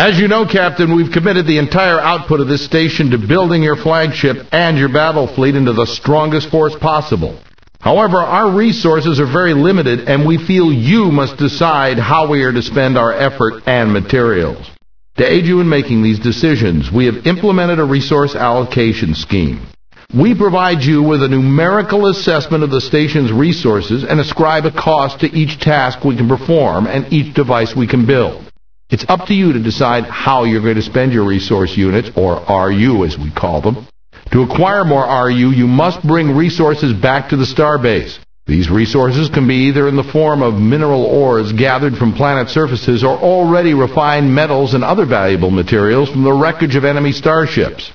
As you know, Captain, we've committed the entire output of this station to building your flagship and your battle fleet into the strongest force possible. However, our resources are very limited, and we feel you must decide how we are to spend our effort and materials. To aid you in making these decisions, we have implemented a resource allocation scheme. We provide you with a numerical assessment of the station's resources and ascribe a cost to each task we can perform and each device we can build. It's up to you to decide how you're going to spend your resource units, or RU as we call them. To acquire more RU, you must bring resources back to the starbase. These resources can be either in the form of mineral ores gathered from planet surfaces or already refined metals and other valuable materials from the wreckage of enemy starships.